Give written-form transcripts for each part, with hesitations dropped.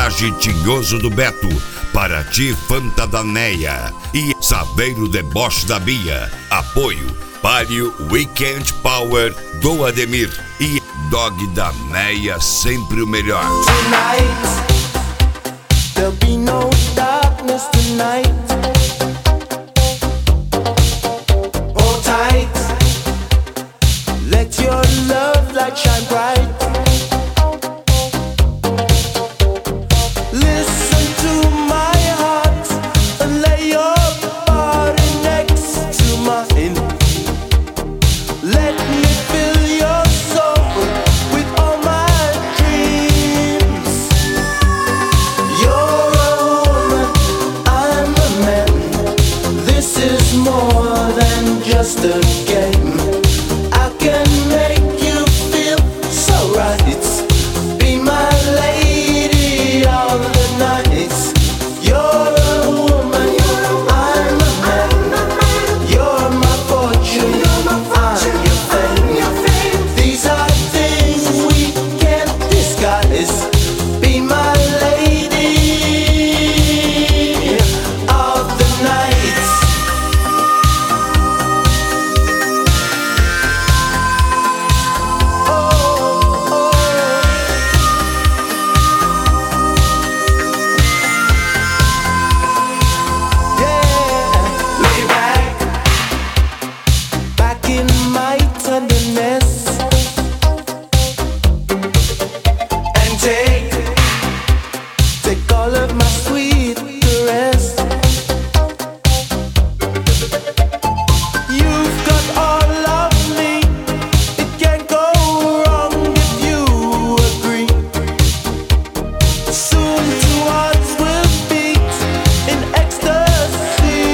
Traje Tinhoso do Beto, Paraty Fantadaneia e Saveiro Deboche da Bia. Apoio Palio Weekend Power do Ademir e Dog da Meia, sempre o melhor. Tonight, there'll be no darkness tonight. Hold tight, let your love light shine bright. Listen to my heart and lay your body next to mine. Let me fill your soul with all my dreams. You're a woman, I'm a man. This is more than just a game. I can make you feel so right. Be my lady all the nights. You're a woman, I'm a man. You're my fortune, I'm your fame. These are things we can't disguise. Be my lady of the nights. Lay back in my tenderness, and take all of my sweet caress. You've got all of me, it can't go wrong if you agree. Soon two hearts will beat in ecstasy.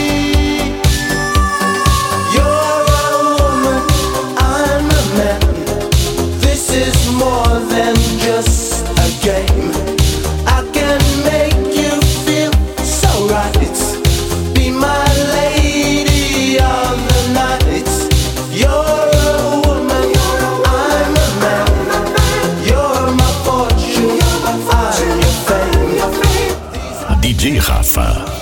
You're a woman, I'm a man. This is more than just a game. I can make you feel so right. Be my lady of the nights. You're a woman, I'm a man. You're my fortune, I'm your fame. DJ Rafa.